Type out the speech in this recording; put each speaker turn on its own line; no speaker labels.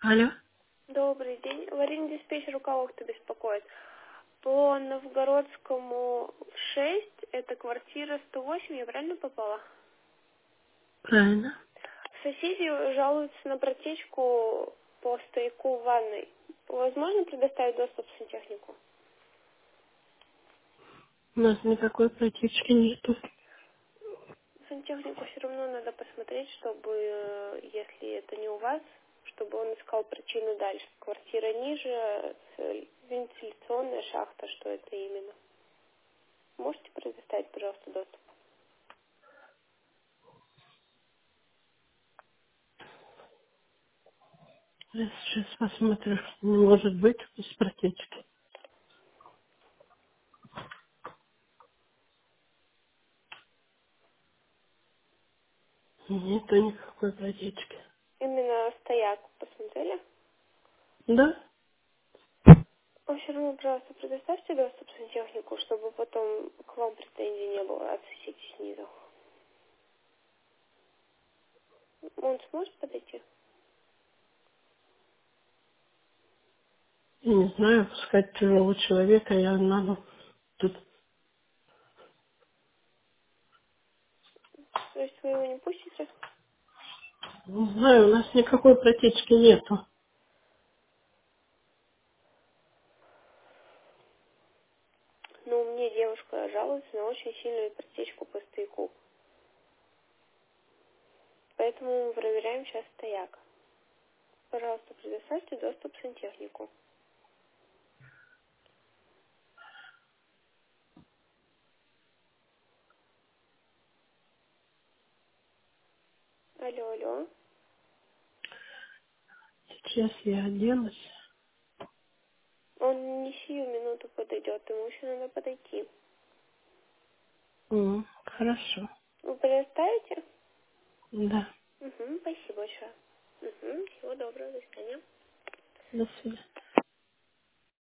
Алло.
Добрый день. Аварийный диспетчер, у кого кто беспокоит? По Новгородскому 6, это квартира 108, я правильно попала?
Правильно.
Соседи жалуются на протечку по стояку в ванной. Возможно предоставить доступ в сантехнику?
У нас никакой протечки нету.
Сантехнику все равно надо посмотреть, чтобы, если это не у вас, чтобы он искал причину дальше. Квартира ниже, вентиляционная шахта, что это именно? Можете предоставить, пожалуйста, доступ?
Я сейчас посмотрю. Не может быть без протечки. Нету никакой протечки.
Именно стояк посмотрели?
Да?
А все равно, пожалуйста, предоставьте доступ в сантехнику, чтобы потом к вам претензий не было от соседей снизу. Он сможет подойти?
Я не знаю, пускать чужого человека я надо тут.
То есть вы его не пустите?
Не знаю, у нас никакой протечки нету.
Ну, мне девушка жалуется на очень сильную протечку по стояку. Поэтому мы проверяем сейчас стояк. Пожалуйста, предоставьте доступ в сантехнику. Алло, алло.
Сейчас я оденусь.
Он не сию минуту подойдет, ему еще надо подойти.
Хорошо.
Вы предоставите?
Да.
Угу, спасибо большое. Угу, всего доброго, до свидания.
До свидания.